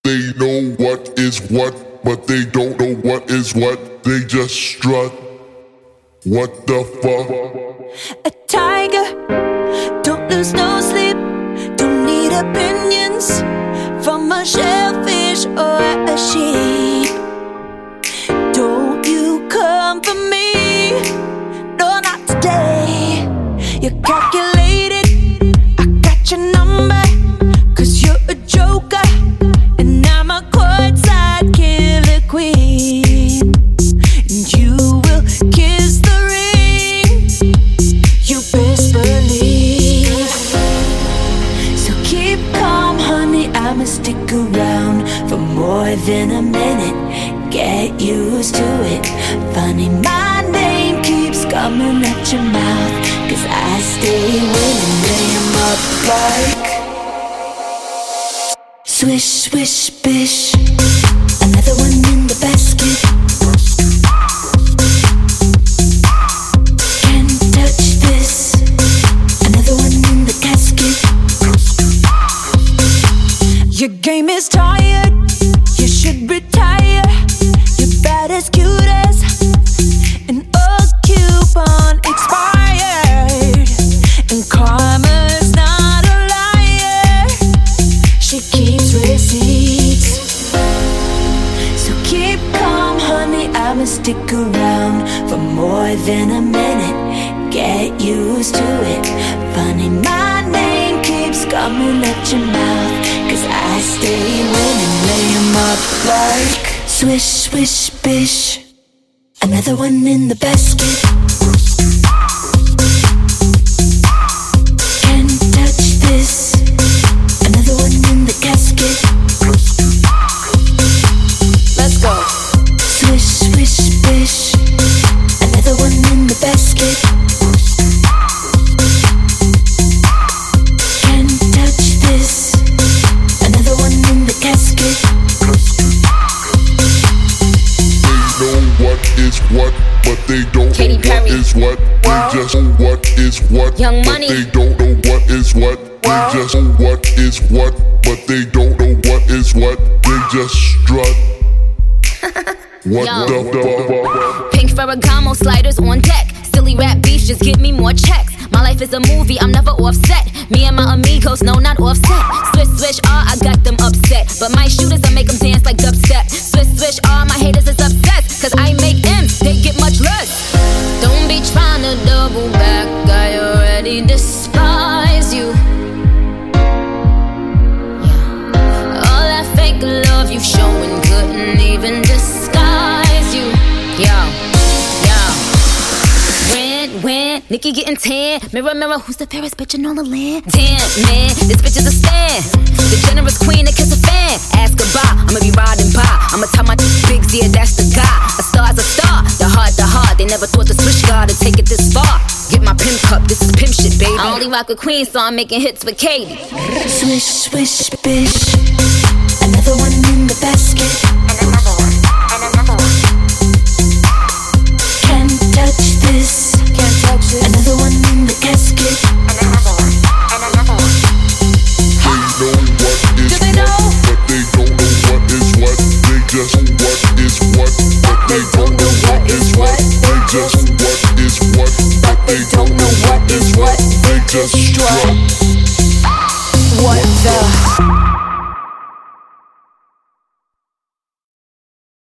They know what is what, but they don't know what is what. They just strut. What the fuck? A tiger, don't lose no sleep. Don't need opinions from a shellfish or a sheep. Don't you come for me, no, not today. You're calculated, I got your number, 'cause you're a joker, and I'm a courtside killer queen. And you will kiss the ring, you best believe. So keep calm, honey, I'ma stick around for more than a minute. Get used to it. Funny, my name keeps coming at your mouth, 'cause I stay winning. Lay 'em up like swish, swish, bish. Another one in the basket. Can't touch this. Another one in the casket. Your game is tired, you should retire. You're bad as cute as an old coupon expired. And karma's not a liar, she keeps receipts. So keep calm, honey, I'ma stick around for more than a minute. Get used to it. Funny, my name keeps coming at your mouth, 'cause I stay winning. Lay 'em up like swish, swish, bish. Another one in the basket. Can't touch this. Another one in the casket. Let's go. Swish, swish, bish. Another one in the basket. Can't touch this. Another one in the casket. They know what is what, but they don't Katy know Perry. what is what. They just know what is what, Young but Money. they don't know what is what. They just know what is what, but they don't know what is what. They just strut. What Yo. the fuck? Pink Ferragamo sliders on deck. Silly rap beats just give me more checks. My life is a movie, I'm never offset. Me and my amigos, no, not offset. Swish, swish, I got them upset. But my shooters, I make them dance like dubstep. Swish, swish, my haters is obsessed. 'Cause I make M's, they get much less. Don't be trying to double back, I already despise you. Yeah. All that fake love you showing couldn't even disguise you. Yo. When Nikki getting tan. Mirror, mirror, who's the fairest bitch in all the land? Damn, man, this bitch is a stan. The generous queen that kiss a fan. Ask goodbye, I'ma be riding by. I'ma tell my bigs, yeah, that's the guy. A star's a star, the heart. They never thought the switch guard to take it this far. Get my pimp cup, this is pimp shit, baby. I only rock with queen, so I'm making hits with Katy. Swish, swish, bish.